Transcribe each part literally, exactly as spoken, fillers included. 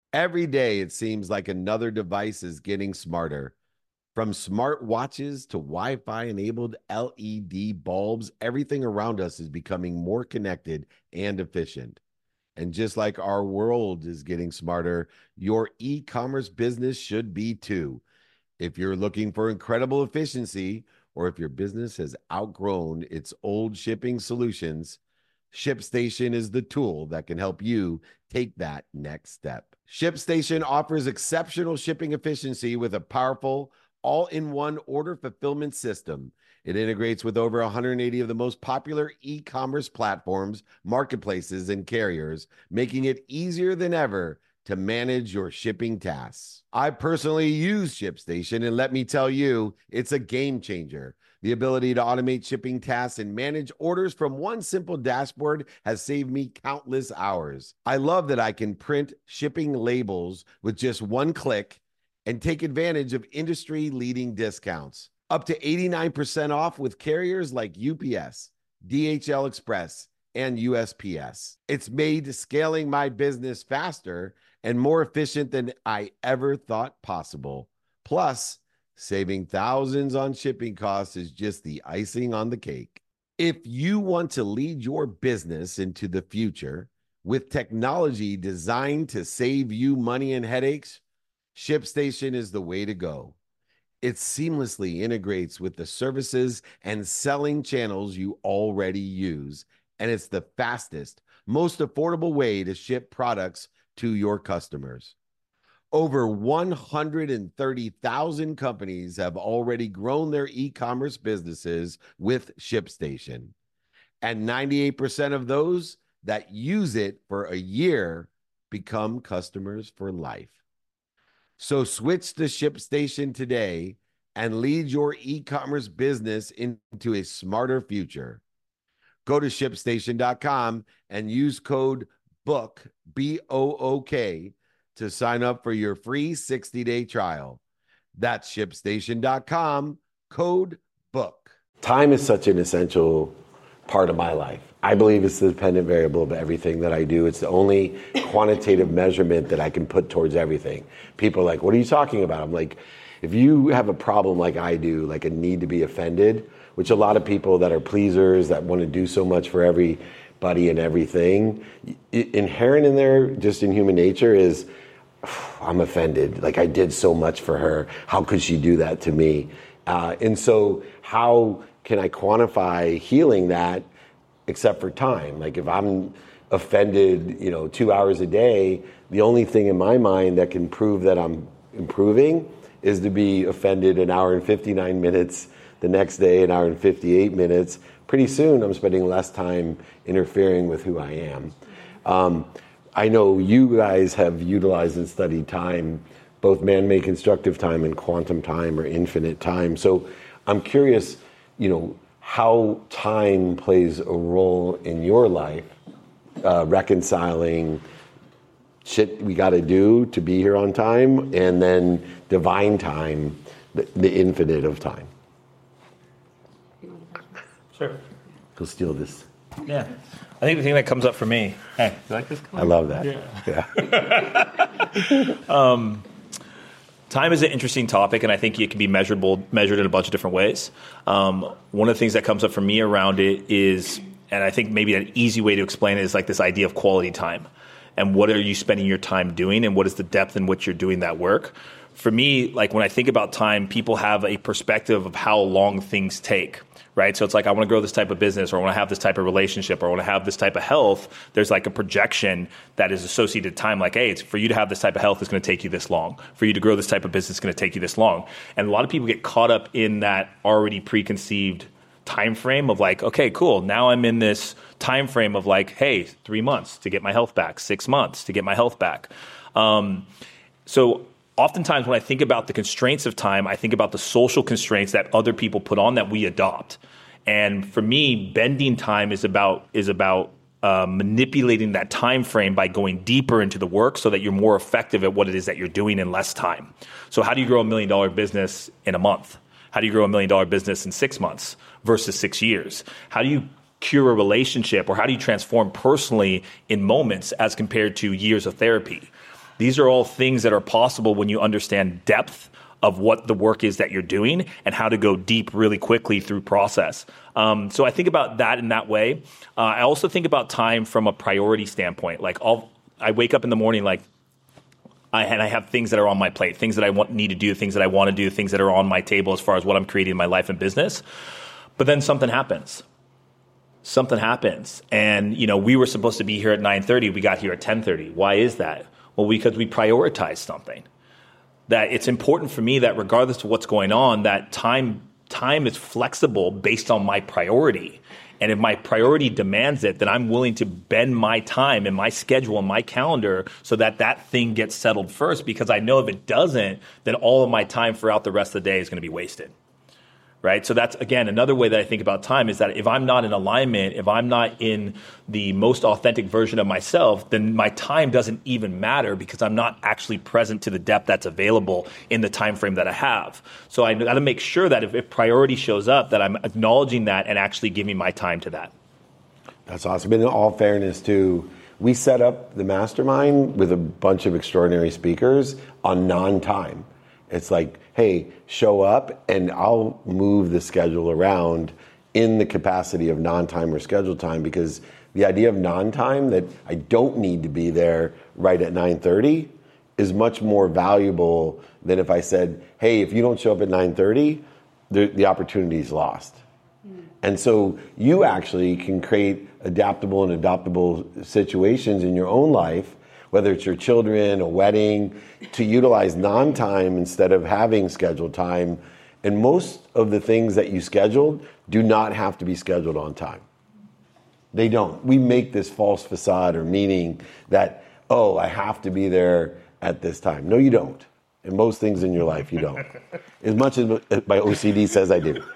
Every day, it seems like another device is getting smarter. From smart watches to Wi Fi enabled L E D bulbs, everything around us is becoming more connected and efficient. And just like our world is getting smarter, your e commerce business should be too. If you're looking for incredible efficiency, or if your business has outgrown its old shipping solutions, ShipStation is the tool that can help you take that next step. ShipStation offers exceptional shipping efficiency with a powerful all in one order fulfillment system. It integrates with over one hundred eighty of the most popular e commerce platforms, marketplaces, and carriers, making it easier than ever to manage your shipping tasks. I personally use ShipStation, and let me tell you, it's a game changer. The ability to automate shipping tasks and manage orders from one simple dashboard has saved me countless hours. I love that I can print shipping labels with just one click and take advantage of industry-leading discounts. Up to eighty-nine percent off with carriers like U P S, D H L Express, and U S P S. It's made scaling my business faster and more efficient than I ever thought possible. Plus, saving thousands on shipping costs is just the icing on the cake. If you want to lead your business into the future with technology designed to save you money and headaches, ShipStation is the way to go. It seamlessly integrates with the services and selling channels you already use, and it's the fastest, most affordable way to ship products to your customers. Over one hundred thirty thousand companies have already grown their e-commerce businesses with ShipStation, and ninety-eight percent of those that use it for a year become customers for life. So switch to ShipStation today and lead your e-commerce business into a smarter future. Go to ship station dot com and use code BOOK, B O O K, to sign up for your free sixty-day trial. That's ship station dot com, code BOOK. Time is such an essential part of my life. I believe it's the dependent variable of everything that I do. It's the only quantitative measurement that I can put towards everything. People are like, what are you talking about? I'm like, if you have a problem like I do, like a need to be offended, which a lot of people that are pleasers, that want to do so much for everybody and everything, inherent in there, just in human nature, is I'm offended. Like, I did so much for her. How could she do that to me? Uh, and so how can I quantify healing that except for time? Like, if I'm offended, you know, two hours a day, the only thing in my mind that can prove that I'm improving is to be offended an hour and fifty-nine minutes, the next day an hour and fifty-eight minutes. Pretty soon I'm spending less time interfering with who I am. Um, I know you guys have utilized and studied time, both man-made constructive time and quantum time or infinite time. So I'm curious, you know, how time plays a role in your life, uh, reconciling shit we got to do to be here on time, and then divine time, the, the infinite of time. Sure. Go steal this. Yeah. I think the thing that comes up for me. Hey, you like this? I love that. Yeah. yeah. um, time is an interesting topic, and I think it can be measurable, measured in a bunch of different ways. Um, one of the things that comes up for me around it is, and I think maybe an easy way to explain it is like this idea of quality time. And what are you spending your time doing, and what is the depth in which you're doing that work? For me, like when I think about time, people have a perspective of how long things take, right? So it's like, I want to grow this type of business, or I want to have this type of relationship, or I want to have this type of health. There's like a projection that is associated to time, like, hey, it's for you to have this type of health, it's going to take you this long. For you to grow this type of business, it's going to take you this long. And a lot of people get caught up in that already preconceived time frame of like, okay, cool, now I'm in this time frame of like, hey, three months to get my health back, six months to get my health back. Um, so oftentimes when I think about the constraints of time, I think about the social constraints that other people put on that we adopt. And for me, bending time is about is about uh, manipulating that time frame by going deeper into the work so that you're more effective at what it is that you're doing in less time. So how do you grow a million dollar business in a month? How do you grow a million dollar business in six months versus six years? How do you cure a relationship, or how do you transform personally in moments as compared to years of therapy? These are all things that are possible when you understand depth of what the work is that you're doing and how to go deep really quickly through process. Um, so I think about that in that way. Uh, I also think about time from a priority standpoint. Like I'll, I wake up in the morning like, I, and I have things that are on my plate, things that I want, need to do, things that I want to do, things that are on my table as far as what I'm creating in my life and business. But then something happens. Something happens. And, you know, we were supposed to be here at nine thirty. We got here at ten thirty. Why is that? Well, because we prioritized something. That it's important for me that regardless of what's going on, that time time is flexible based on my priority. And if my priority demands it, then I'm willing to bend my time and my schedule and my calendar so that that thing gets settled first, because I know if it doesn't, then all of my time throughout the rest of the day is going to be wasted. Right? So that's, again, another way that I think about time is that if I'm not in alignment, if I'm not in the most authentic version of myself, then my time doesn't even matter because I'm not actually present to the depth that's available in the time frame that I have. So I got to make sure that if, if priority shows up, that I'm acknowledging that and actually giving my time to that. That's awesome. In all fairness, too, we set up the mastermind with a bunch of extraordinary speakers on non-time. It's like, hey, show up and I'll move the schedule around in the capacity of non-time or scheduled time, because the idea of non-time, that I don't need to be there right at nine thirty, is much more valuable than if I said, hey, if you don't show up at nine thirty, the, the opportunity is lost. Mm. And so you actually can create adaptable and adoptable situations in your own life, whether it's your children, a wedding, to utilize non-time instead of having scheduled time. And most of the things that you scheduled do not have to be scheduled on time. They don't. We make this false facade or meaning that, oh, I have to be there at this time. No, you don't. In most things in your life, you don't. As much as my O C D says I do.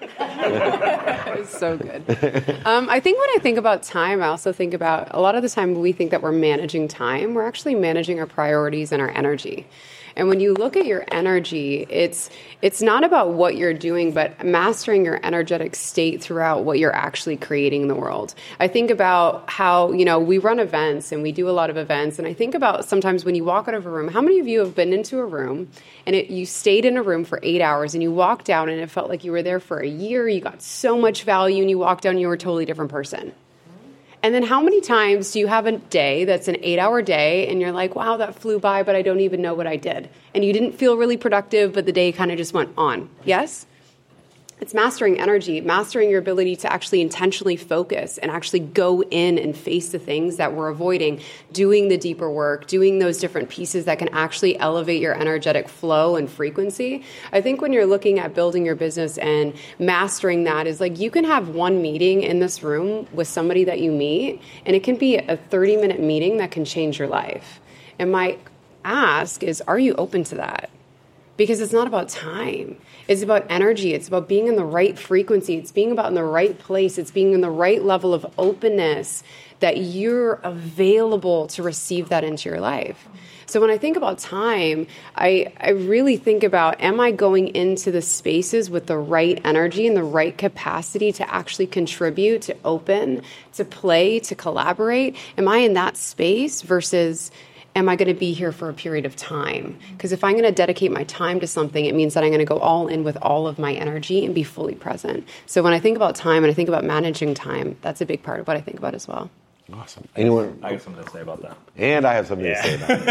It's so good. Um, I think when I think about time, I also think about, a lot of the time we think that we're managing time. We're actually managing our priorities and our energy. And when you look at your energy, it's it's not about what you're doing, but mastering your energetic state throughout what you're actually creating in the world. I think about how, you know, we run events and we do a lot of events. And I think about sometimes when you walk out of a room, how many of you have been into a room and it, you stayed in a room for eight hours and you walked out and it felt like you were there for a year, you got so much value, and you walked out and you were a totally different person. And then how many times do you have a day that's an eight-hour day and you're like, wow, that flew by, but I don't even know what I did. And you didn't feel really productive, but the day kind of just went on. Yes? It's mastering energy, mastering your ability to actually intentionally focus and actually go in and face the things that we're avoiding, doing the deeper work, doing those different pieces that can actually elevate your energetic flow and frequency. I think when you're looking at building your business and mastering that, is like you can have one meeting in this room with somebody that you meet, and it can be a thirty-minute meeting that can change your life. And my ask is, are you open to that? Because it's not about time. It's about energy. It's about being in the right frequency. It's being about in the right place. It's being in the right level of openness that you're available to receive that into your life. So when I think about time, I, I really think about, am I going into the spaces with the right energy and the right capacity to actually contribute, to open, to play, to collaborate? Am I in that space versus, am I going to be here for a period of time? Because if I'm going to dedicate my time to something, it means that I'm going to go all in with all of my energy and be fully present. So when I think about time and I think about managing time, that's a big part of what I think about as well. Awesome. Anyone? I have something to say about that. And I have something yeah. to say about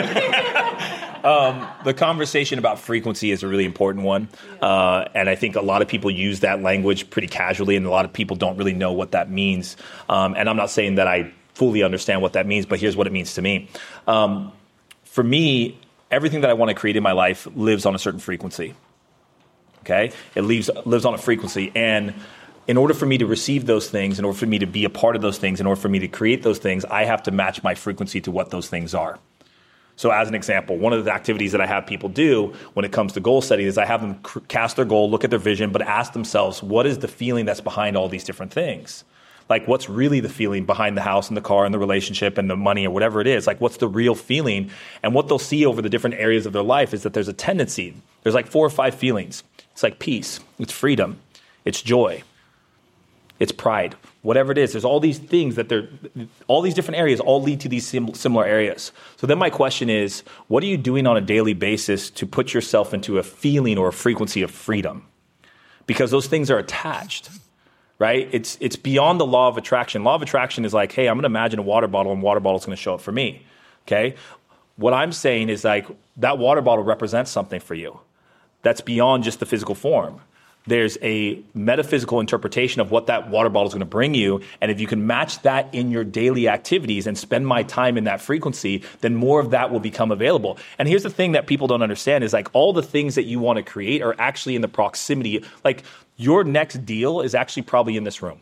it. um, the conversation about frequency is a really important one. Uh, and I think a lot of people use that language pretty casually, and a lot of people don't really know what that means. Um, and I'm not saying that I fully understand what that means, but here's what it means to me. Um, for me, everything that I want to create in my life lives on a certain frequency. Okay? It lives, lives on a frequency. And in order for me to receive those things, in order for me to be a part of those things, in order for me to create those things, I have to match my frequency to what those things are. So as an example, one of the activities that I have people do when it comes to goal setting is I have them cast their goal, look at their vision, but ask themselves, what is the feeling that's behind all these different things? Like, what's really the feeling behind the house and the car and the relationship and the money or whatever it is? Like, what's the real feeling? And what they'll see over the different areas of their life is that there's a tendency. There's like four or five feelings. It's like peace. It's freedom. It's joy. It's pride. whatever it is. There's all these things that they're, all these different areas all lead to these sim- similar areas. So then my question is, what are you doing on a daily basis to put yourself into a feeling or a frequency of freedom? Because those things are attached, right? It's it's beyond the law of attraction. Law of attraction is like, hey, I'm going to imagine a water bottle and water bottle is going to show up for me, okay? What I'm saying is like that water bottle represents something for you. That's beyond just the physical form. There's a metaphysical interpretation of what that water bottle is going to bring you. And if you can match that in your daily activities and spend my time in that frequency, then more of that will become available. And here's the thing that people don't understand is like all the things that you want to create are actually in the proximity. Like your next deal is actually probably in this room.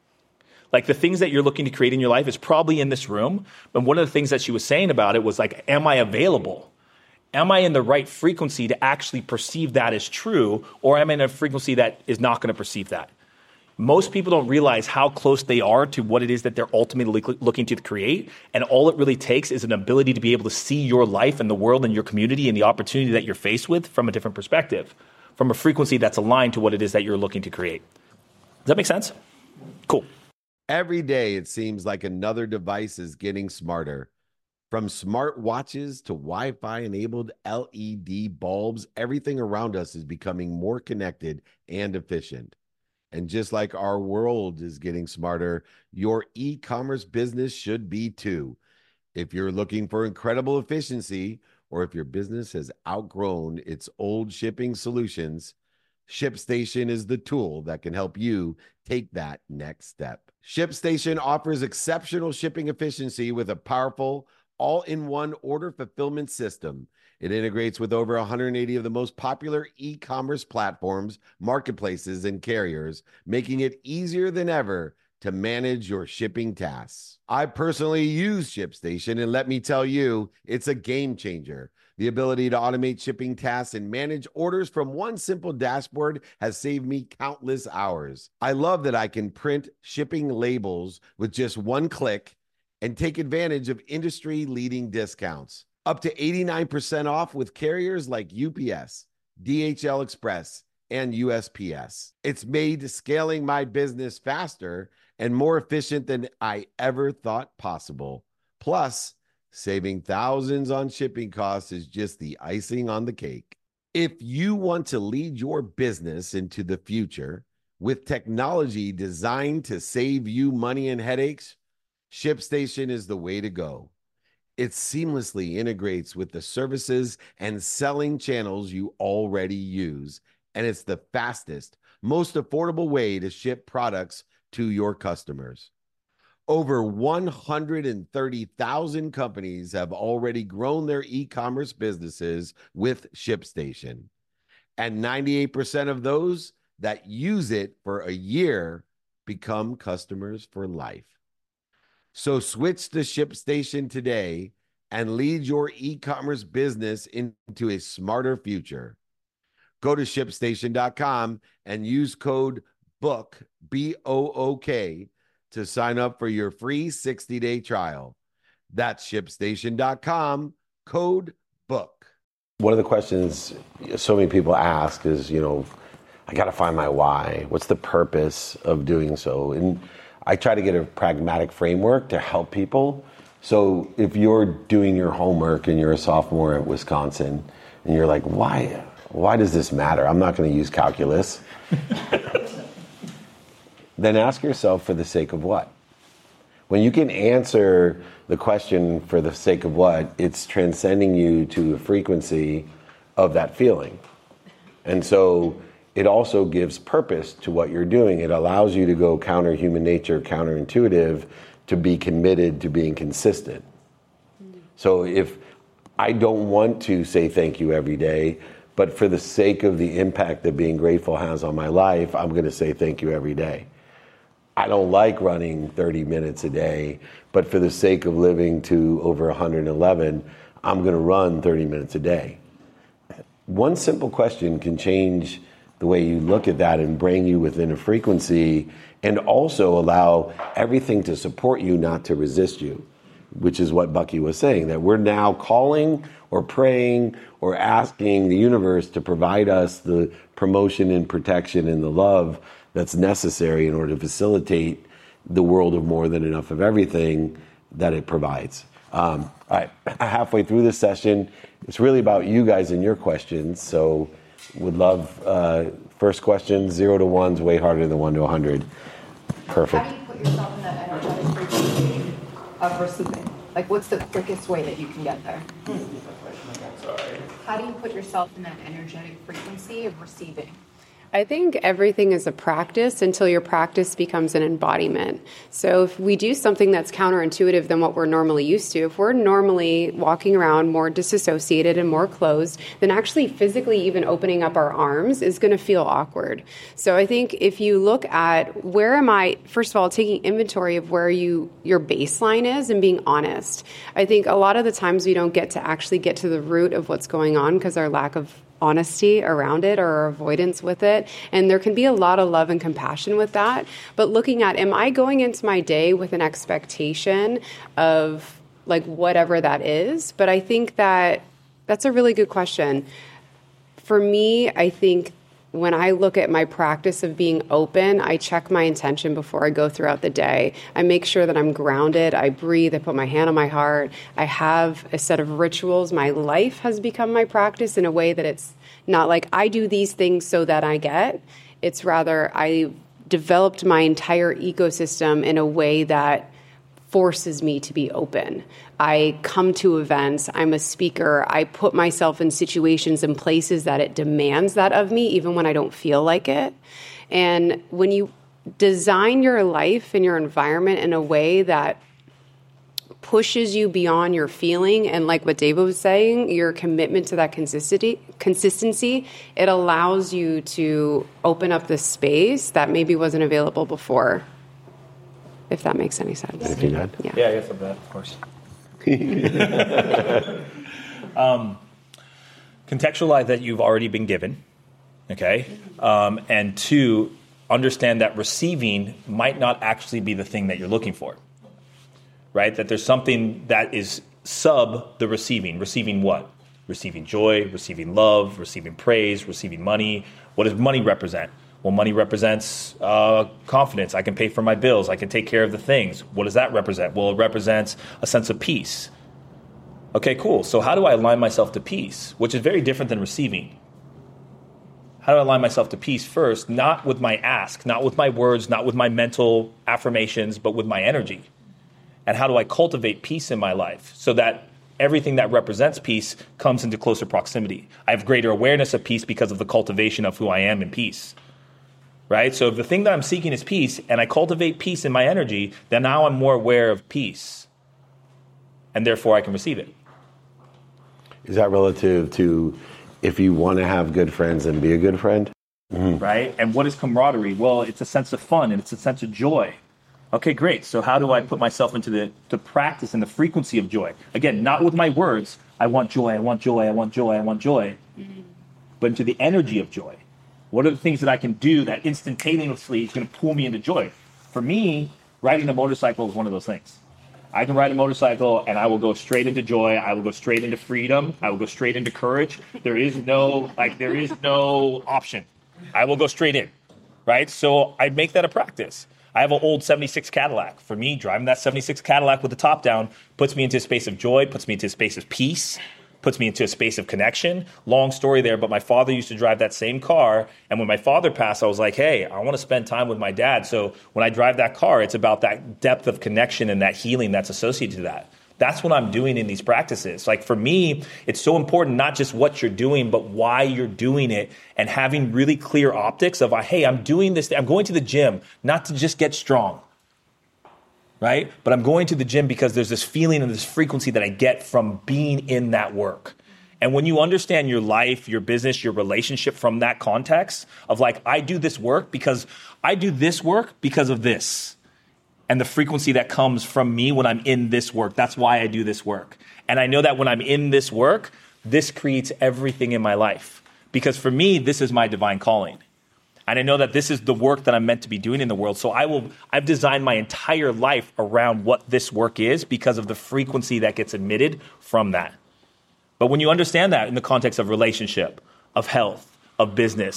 Like the things that you're looking to create in your life is probably in this room. But one of the things that she was saying about it was like, am I available? Am I in the right frequency to actually perceive that as true, or am I in a frequency that is not going to perceive that? Most people don't realize how close they are to what it is that they're ultimately looking to create, and all it really takes is an ability to be able to see your life and the world and your community and the opportunity that you're faced with from a different perspective, from a frequency that's aligned to what it is that you're looking to create. Does that make sense? Cool. Every day, it seems like another device is getting smarter. From smart watches to Wi-Fi enabled L E D bulbs, everything around us is becoming more connected and efficient. And just like our world is getting smarter, your e-commerce business should be too. If you're looking for incredible efficiency, or if your business has outgrown its old shipping solutions, ShipStation is the tool that can help you take that next step. ShipStation offers exceptional shipping efficiency with a powerful all-in-one order fulfillment system. It integrates with over one hundred eighty of the most popular e-commerce platforms, marketplaces, and carriers, making it easier than ever to manage your shipping tasks. I personally use ShipStation, and let me tell you, it's a game changer. The ability to automate shipping tasks and manage orders from one simple dashboard has saved me countless hours. I love that I can print shipping labels with just one click and take advantage of industry-leading discounts. Up to eighty-nine percent off with carriers like U P S, D H L Express, and U S P S. It's made scaling my business faster and more efficient than I ever thought possible. Plus, saving thousands on shipping costs is just the icing on the cake. If you want to lead your business into the future with technology designed to save you money and headaches, ShipStation is the way to go. It seamlessly integrates with the services and selling channels you already use, and it's the fastest, most affordable way to ship products to your customers. Over one hundred thirty thousand companies have already grown their e-commerce businesses with ShipStation, and ninety-eight percent of those that use it for a year become customers for life. So switch to ShipStation today and lead your e-commerce business into a smarter future. Go to ship station dot com and use code BOOK, B O O K, to sign up for your free sixty-day trial. That's ship station dot com, code BOOK. One of the questions so many people ask is, you know, I got to find my why. What's the purpose of doing so? And I try to get a pragmatic framework to help people. So if you're doing your homework and you're a sophomore at Wisconsin and you're like, why, why does this matter? I'm not going to use calculus. Then ask yourself, for the sake of what? When you can answer the question for the sake of what, it's transcending you to a frequency of that feeling. And so it also gives purpose to what you're doing. It allows you to go counter human nature, counterintuitive, to be committed to being consistent. So if I don't want to say thank you every day, but for the sake of the impact that being grateful has on my life, I'm going to say thank you every day. I don't like running thirty minutes a day, but for the sake of living to over one hundred eleven, I'm going to run thirty minutes a day. One simple question can change the way you look at that and bring you within a frequency, and also allow everything to support you, not to resist you, which is what Bucky was saying, that we're now calling or praying or asking the universe to provide us the promotion and protection and the love that's necessary in order to facilitate the world of more than enough of everything that it provides. Um, all right, halfway through this session, it's really about you guys and your questions. So would love, uh, first question, zero to one's way harder than one to one hundred. Perfect. How do you put yourself in that energetic frequency of receiving? Like, what's the quickest way that you can get there? Sorry. How do you put yourself in that energetic frequency of receiving? I think everything is a practice until your practice becomes an embodiment. So if we do something that's counterintuitive than what we're normally used to, if we're normally walking around more disassociated and more closed, then actually physically even opening up our arms is going to feel awkward. So I think if you look at where am I, first of all, taking inventory of where you your baseline is and being honest. I think a lot of the times we don't get to actually get to the root of what's going on because our lack of honesty around it or avoidance with it. And there can be a lot of love and compassion with that. But looking at, am I going into my day with an expectation of like whatever that is? But I think that that's a really good question. For me, I think when I look at my practice of being open, I check my intention before I go throughout the day. I make sure that I'm grounded. I breathe. I put my hand on my heart. I have a set of rituals. My life has become my practice in a way that it's not like I do these things so that I get. It's rather I developed my entire ecosystem in a way that forces me to be open. I come to events, I'm a speaker, I put myself in situations and places that it demands that of me, even when I don't feel like it. And when you design your life and your environment in a way that pushes you beyond your feeling, and like what David was saying, your commitment to that consistency, consistency, it allows you to open up the space that maybe wasn't available before. If that makes any sense. Anything to add? Yeah. Yeah, I guess of that, of course. um, contextualize that you've already been given, okay? Um, and two, understand that receiving might not actually be the thing that you're looking for, right? That there's something that is sub the receiving. Receiving what? Receiving joy, receiving love, receiving praise, receiving money. What does money represent? Well, money represents uh, confidence. I can pay for my bills. I can take care of the things. What does that represent? Well, it represents a sense of peace. Okay, cool. So how do I align myself to peace, which is very different than receiving? How do I align myself to peace first, not with my ask, not with my words, not with my mental affirmations, but with my energy? And how do I cultivate peace in my life so that everything that represents peace comes into closer proximity? I have greater awareness of peace because of the cultivation of who I am in peace. Right? So if the thing that I'm seeking is peace and I cultivate peace in my energy, then now I'm more aware of peace. And therefore I can receive it. Is that relative to if you want to have good friends and be a good friend? Mm-hmm. Right? And what is camaraderie? Well, it's a sense of fun and it's a sense of joy. Okay, great. So how do I put myself into the, the practice and the frequency of joy? Again, not with my words. I want joy, I want joy, I want joy, I want joy. Mm-hmm. But into the energy of joy. What are the things that I can do that instantaneously is going to pull me into joy? For me, riding a motorcycle is one of those things. I can ride a motorcycle and I will go straight into joy. I will go straight into freedom. I will go straight into courage. There is no, like, there is no option. I will go straight in, right? So I make that a practice. I have an old seventy-six Cadillac. For me, driving that seventy-six Cadillac with the top down puts me into a space of joy, puts me into a space of peace, puts me into a space of connection. Long story there, but my father used to drive that same car. And when my father passed, I was like, hey, I want to spend time with my dad. So when I drive that car, it's about that depth of connection and that healing that's associated to that. That's what I'm doing in these practices. Like for me, it's so important, not just what you're doing, but why you're doing it and having really clear optics of, hey, I'm doing this. I'm going to the gym, not to just get strong. Right? But I'm going to the gym because there's this feeling and this frequency that I get from being in that work. And when you understand your life, your business, your relationship from that context of like, I do this work because I do this work because of this. And the frequency that comes from me when I'm in this work. That's why I do this work. And I know that when I'm in this work, this creates everything in my life. Because for me, this is my divine calling. And I know that this is the work that I'm meant to be doing in the world. So I will, I've designed my entire life around what this work is because of the frequency that gets emitted from that. But when you understand that in the context of relationship, of health, of business,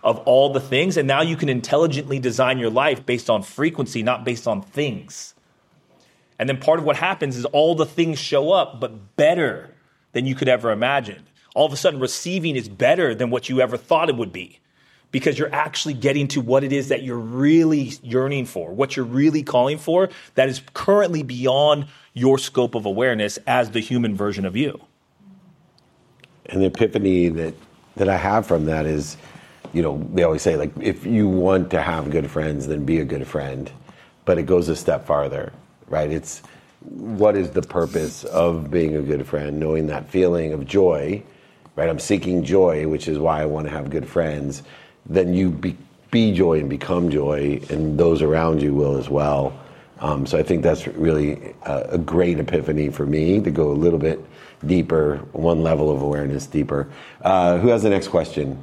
of all the things. And now you can intelligently design your life based on frequency, not based on things. And then part of what happens is all the things show up, but better than you could ever imagine. All of a sudden, receiving is better than what you ever thought it would be, because you're actually getting to what it is that you're really yearning for, what you're really calling for, that is currently beyond your scope of awareness as the human version of you. And the epiphany that, that I have from that is, you know, they always say, like, if you want to have good friends, then be a good friend. But it goes a step farther, right? It's, what is the purpose of being a good friend? Knowing that feeling of joy, right? I'm seeking joy, which is why I want to have good friends. Then you be, be joy and become joy, and those around you will as well. Um, so I think that's really a, a great epiphany for me, to go a little bit deeper, one level of awareness deeper. Uh, who has the next question?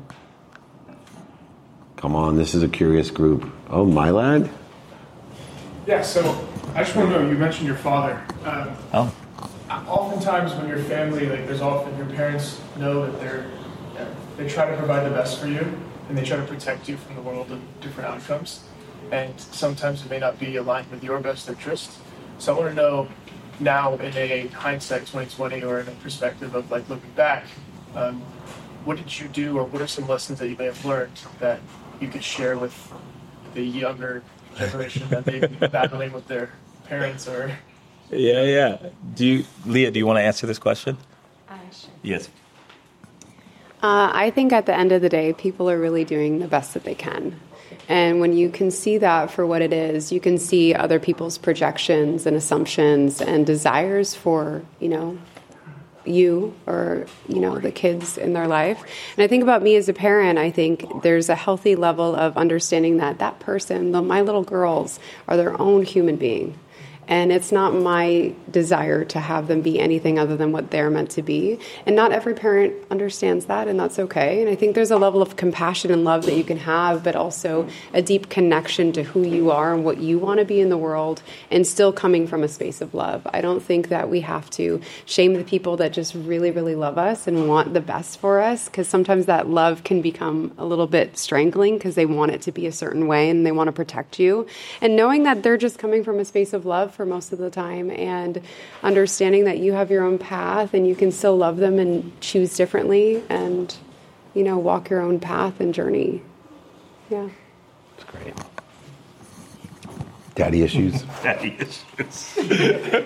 Come on, this is a curious group. Oh, my lad? Yeah, so I just want to know, you mentioned your father. Um, Oh. Oftentimes when your family, like there's often, your parents know that they're, they try to provide the best for you, and they try to protect you from the world of different outcomes. And sometimes it may not be aligned with your best interest. So I want to know now, in a hindsight twenty twenty, or in a perspective of like looking back, um, what did you do, or what are some lessons that you may have learned that you could share with the younger generation that may be battling with their parents? Or Yeah, yeah. Do you, Leah, do you want to answer this question? Uh, sure. Yes. Uh, I think at the end of the day, people are really doing the best that they can. And when you can see that for what it is, you can see other people's projections and assumptions and desires for, you know, you or, you know, the kids in their life. And I think about me as a parent, I think there's a healthy level of understanding that that person, the, my little girls, are their own human being. And it's not my desire to have them be anything other than what they're meant to be. And not every parent understands that, and that's okay. And I think there's a level of compassion and love that you can have, but also a deep connection to who you are and what you want to be in the world, and still coming from a space of love. I don't think that we have to shame the people that just really, really love us and want the best for us, because sometimes that love can become a little bit strangling because they want it to be a certain way and they want to protect you. And knowing that they're just coming from a space of love for most of the time, and understanding that you have your own path and you can still love them and choose differently, and, you know, walk your own path and journey. Yeah. That's great. Daddy issues? Daddy issues.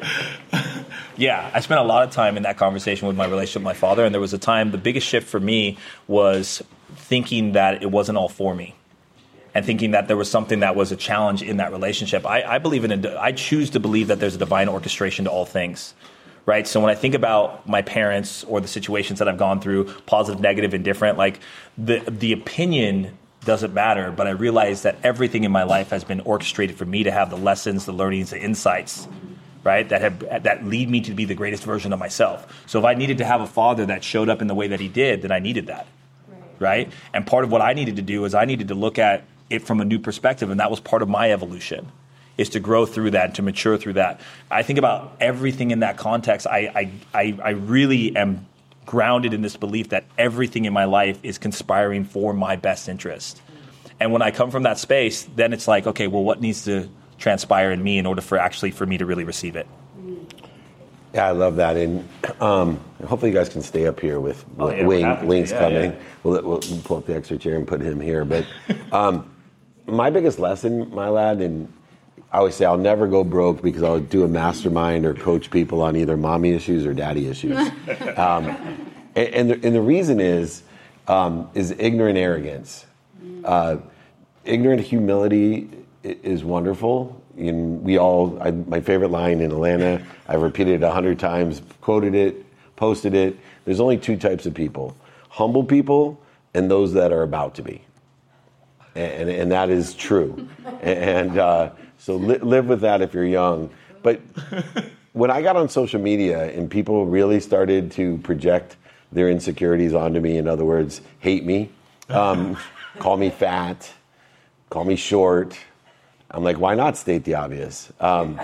Yeah, I spent a lot of time in that conversation with my relationship with my father, and there was a time, the biggest shift for me was thinking that it wasn't all for me. And thinking that there was something that was a challenge in that relationship. I, I believe in a, I choose to believe that there's a divine orchestration to all things, right? So when I think about my parents or the situations that I've gone through, positive, negative, indifferent, like the the opinion doesn't matter, but I realize that everything in my life has been orchestrated for me to have the lessons, the learnings, the insights, right? That have that lead me to be the greatest version of myself. So if I needed to have a father that showed up in the way that he did, then I needed that, right? And part of what I needed to do is I needed to look at it from a new perspective, and that was part of my evolution, is to grow through that, to mature through that. I think about everything in that context. I, I, I, I really am grounded in this belief that everything in my life is conspiring for my best interest. And when I come from that space, then it's like, okay, well, what needs to transpire in me in order for actually for me to really receive it? Yeah, I love that. And um, hopefully you guys can stay up here with, with oh, yeah, Wing, Wing's yeah, coming. Yeah. We'll, we'll pull up the extra chair and put him here. But um, my biggest lesson, my lad, and I always say I'll never go broke because I'll do a mastermind or coach people on either mommy issues or daddy issues. um, and, and, the, and the reason is, um, is ignorant arrogance. Uh, ignorant humility is wonderful. And we all, I, my favorite line in Atlanta, I've repeated it a hundred times, quoted it, posted it. There's only two types of people: humble people and those that are about to be. And, and that is true. And uh, so li- live with that if you're young. But when I got on social media and people really started to project their insecurities onto me, in other words, hate me, um, call me fat, call me short, I'm like, why not state the obvious? Um,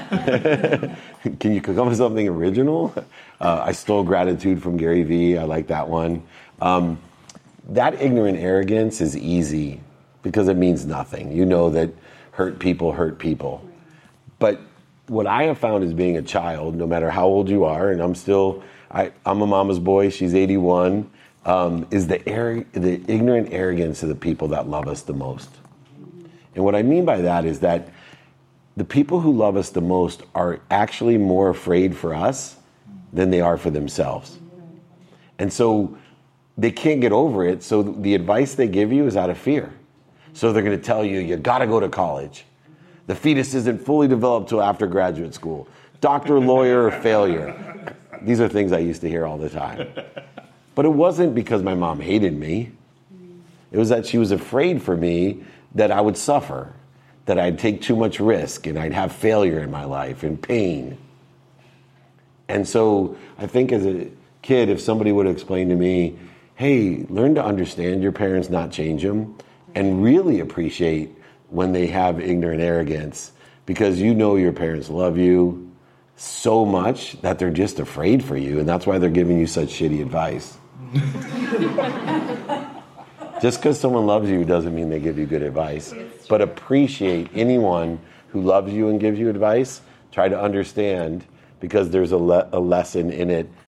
can you come up with something original? Uh, I stole gratitude from Gary Vee. I like that one. Um, that ignorant arrogance is easy because it means nothing. You know that hurt people hurt people. But what I have found is being a child, no matter how old you are, and I'm still, I, I'm a mama's boy, she's eighty-one, um, is the, ar- the ignorant arrogance of the people that love us the most. And what I mean by that is that the people who love us the most are actually more afraid for us than they are for themselves. And so they can't get over it, so the advice they give you is out of fear. So they're going to tell you, you got to go to college. The fetus isn't fully developed till after graduate school. Doctor, lawyer, or failure. These are things I used to hear all the time. But it wasn't because my mom hated me. It was that she was afraid for me that I would suffer, that I'd take too much risk, and I'd have failure in my life and pain. And so I think as a kid, if somebody would have explained to me, hey, learn to understand your parents, not change them, and really appreciate when they have ignorant arrogance, because you know your parents love you so much that they're just afraid for you, and that's why they're giving you such shitty advice. Just because someone loves you doesn't mean they give you good advice. But appreciate anyone who loves you and gives you advice. Try to understand, because there's a, le- a lesson in it